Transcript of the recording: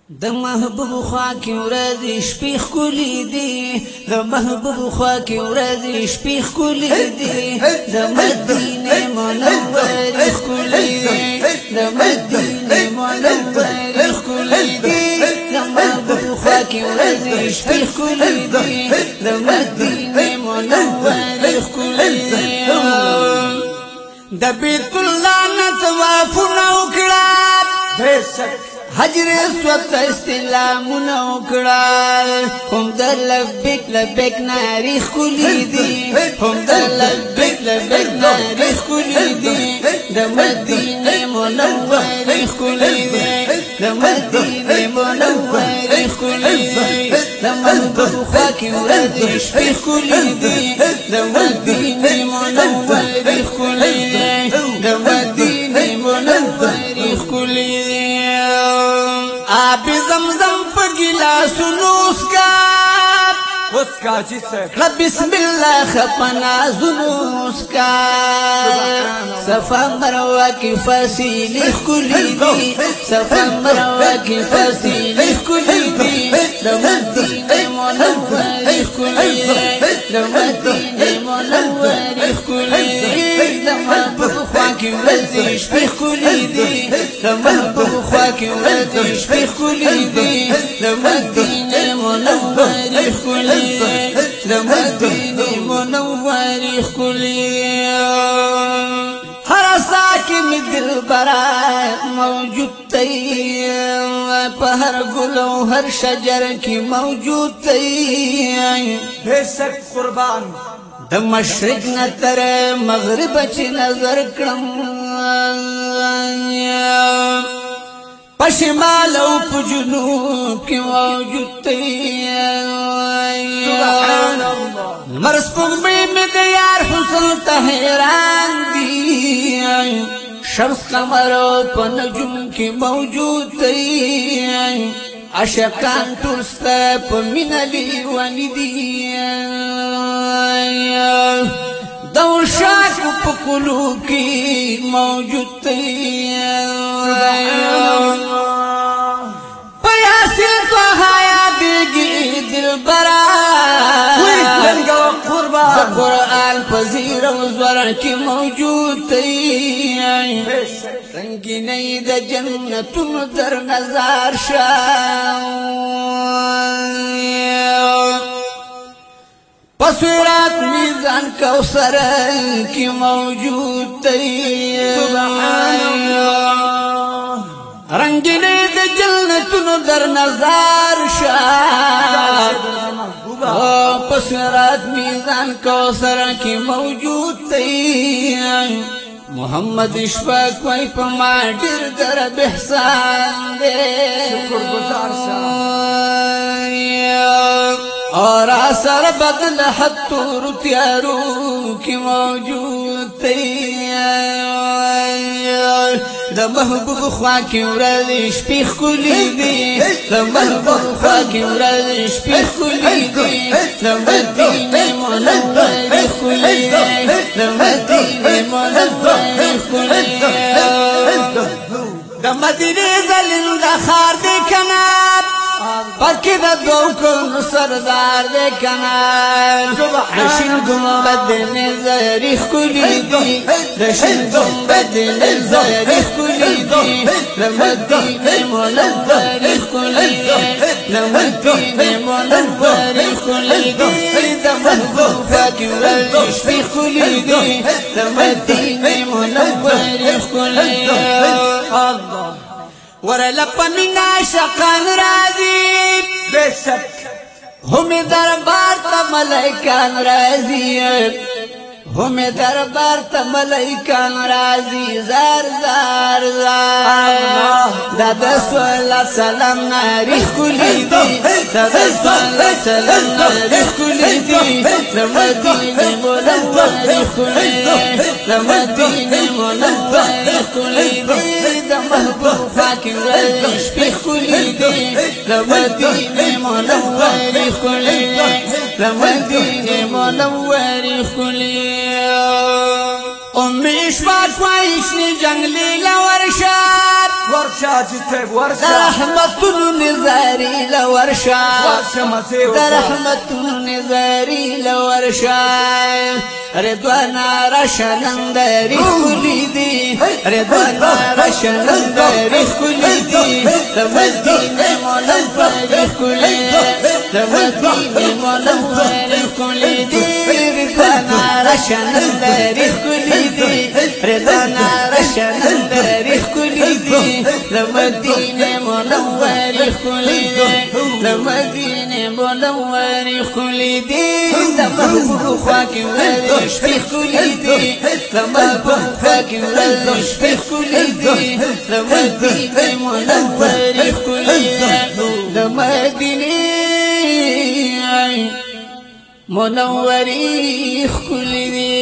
د محبوب خوا کې ورځې شپې ښکلې دي د محبوب خوا کې ورځې شپې ښکلې دي د مدینې منورې ښکلې دي د مدینې منورې ښکلې دي د محبوب خوا کې ورځې شپې ښکلې دي د مدینې منورې ښکلې دي د بیت الله نه طوافونه وکړه حجر اسود استلامونه وکړل هم د لبیک لبیک ناري ښکلې دي هم د لبیک لبیک ناري ښکلې دي د مدینې منورې ښکلې دي د مدینې منورې ښکلې دي د محبوب خوا کې ورځې شپې ښکلې دي د مدینې منورې ښکلې دي د مدینې منورې ښکلې دي آب زمزم په ګلاسونو اسکا جی صاحب بسم الله خپنا زونو اسکا صفا مروه کې فاصله ښکلې دي صفا مروه کې فاصله ښکلې دي د مدینې منورې ښکلې دي د مدینې منورې ښکلې دي د محبوب خوا کې ورځې شپې ښکلې دي د محبوب خوا کې ورځې شپې ښکلې دي د مدینې منورې ښکلې د مدینې منورې ښکلې هر سا کې مې دلبره موجود دی په هر ګل او هر شجر کې موجود دی بېشک قربان د مشرق نه تر مغرب چې نظر کړم په شمال او په جنوب کې موجود دی سبحان الله مرس پغمې مې د یار حسن ته حیران دي شمس قمر په نجوم کې موجود دی عاشقان ټول ستا په مینه لیوني دي د عشاقو په قلوب کې موجود دی په یاسین طه یادېږي دلبره د قرآن په زیر او زور کې موجود دی رنګینۍ د جنتونو در نظر شه په صراط میزان کوثر کې موجود دی سبحان الله رنګینۍ د جنتونو در نظر شه په صراط میزان کوثر کې موجود دی محمد اشفاق وای په ما ډېر درب احسان دی شکر گزار شه اور اثر بدل حد تور تیارو کی موجود دی د محبوب خوا کې ورځې شپې ښکلې دي د محبوب خوا کې ورځې شپې ښکلې دي د مدینې منورې ښکلې دي د مدینې منورې ښکلې د مدینې زلنده ښار دی کنه پکې د دوو کونو سردار دی کنه د شین ګنبد نظرې ښکلې دي د شین ګنبد نظرې ښکلې دي د مدینې منورې ښکلې دي د مدینې منورې ښکلې دي د محبوب خوا کې ورځې شپې ښکلې دي د مدینې منورې ښکلې الله ورله په مینا عاشقان راځي بېشک هم دربار ته ملائکان راځي هم دربار ته ملائکان راځي زار زار زار دا د صلی سلام ناری ښکلې دي دا د صلی سلام ناری ښکلې دي د مدینې منورې ښکلې د مدینې منورې ښکلې دي د محبوب خوا کې ورځې شپې ښکلې دي د مدینې منورې ښکلې د مدینې منورې ښکلې امیش پاک وایشنی جنگلی لورشاد ورشاد جسد ورشاد رحمت نزاری لورشاد ورشا مسيو رحمت نزاری لورشاد رضوانا رشنندری خلی دی رضوانا رشنندری خلی دی رمدین منوری خلی رمدین منوری خلی دی رضوانا رشنندری خلی دی رضوانا رشنندری خلی دی رمدین منوری خلی دی رمدین منوری خلی دی دمه خواکی ولش شپې ښکلې دي زما په مخه کې ورځ شپې ښکلې دي د مدینې منورې ښکلې د مدینې منورې ښکلې دي